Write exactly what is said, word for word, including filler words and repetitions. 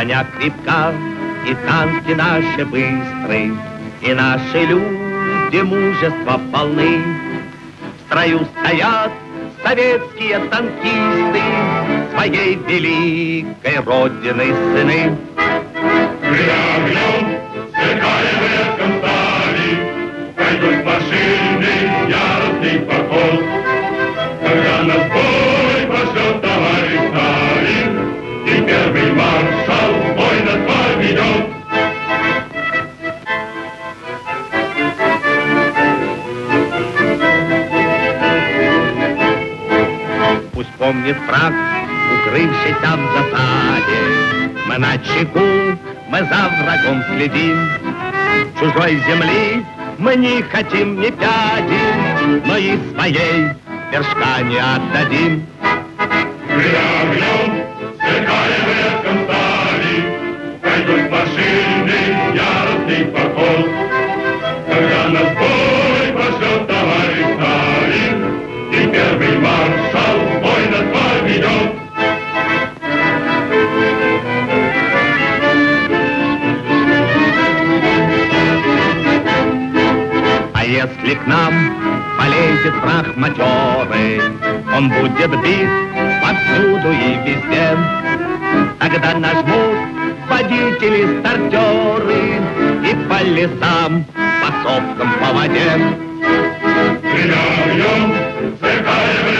броня крепка, и танки наши быстрые, и наши люди мужества полны. В строю стоят советские танкисты, своей великой родины сыны. Огнем, сверкая блеском стали, пойдут машины, яростный поход. Когда нас бой пошлет товарищ Сталин, и первый маршал бой над вами ведет. Пусть помнит враг, укрывшийся в засаде, мы на чеку, мы за врагом следим. Чужой земли мы не хотим ни пяди, но и своей вершка не отдадим. Огнем, сверкая блеском стали, пойдут машины, яростный поход. Когда нас бой пошлет товарищ Сталин, и первый маршал бой над вами ведет. А если к нам полезет враг матерый, он будет бит повсюду и везде. Тогда нажмут водители-стартеры и по лесам, по сопкам, по воде. Огнем, сверкая